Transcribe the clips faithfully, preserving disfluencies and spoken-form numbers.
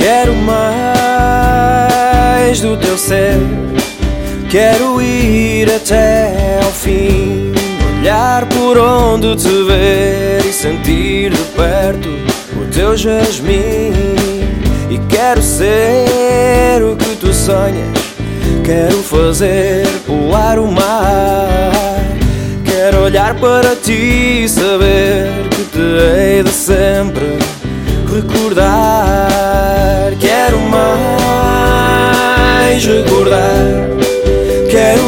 Quero mais do teu ser, quero ir até ao fim, olhar por onde te ver e sentir de perto o teu jasmim. E quero ser o que tu sonhas, quero fazer pular o mar. Quero olhar para ti e saber que te hei de sempre recordar. Quero mais recordar, quero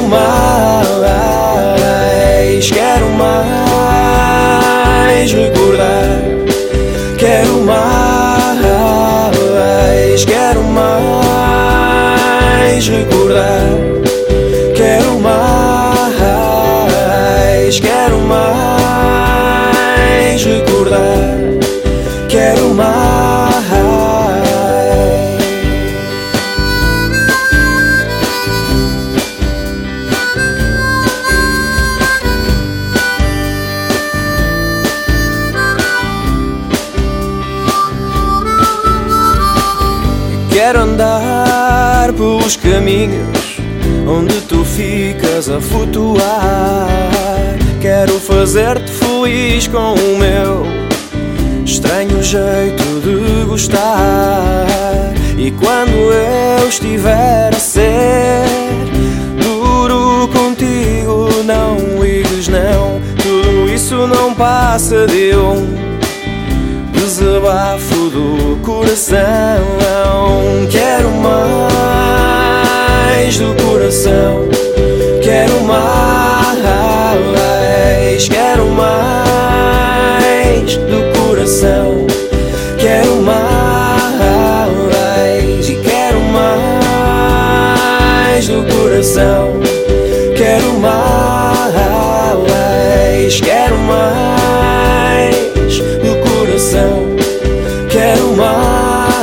mais, quero mais recordar, quero mais, quero mais recordar, quero mais, quero mais recordar, quero mais. Quero andar pelos caminhos onde tu ficas a flutuar. Quero fazer-te feliz com o meu estranho jeito de gostar. E quando eu estiver a ser duro contigo, não ligues não, tudo isso não passa de um desabafo do coração. Quero mais do coração, quero mais, quero mais do coração, quero mais e quero mais do coração, quero mais, quero mais do coração, quero mais.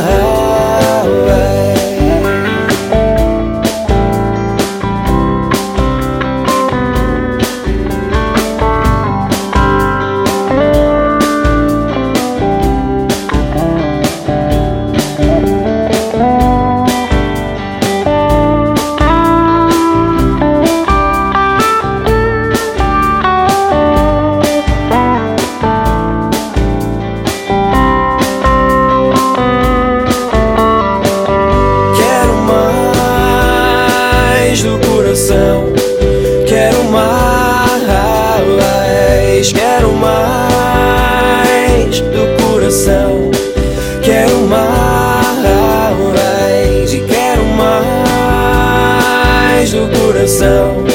Do coração, quero mais, quero mais do coração, quero mais e quero mais do coração.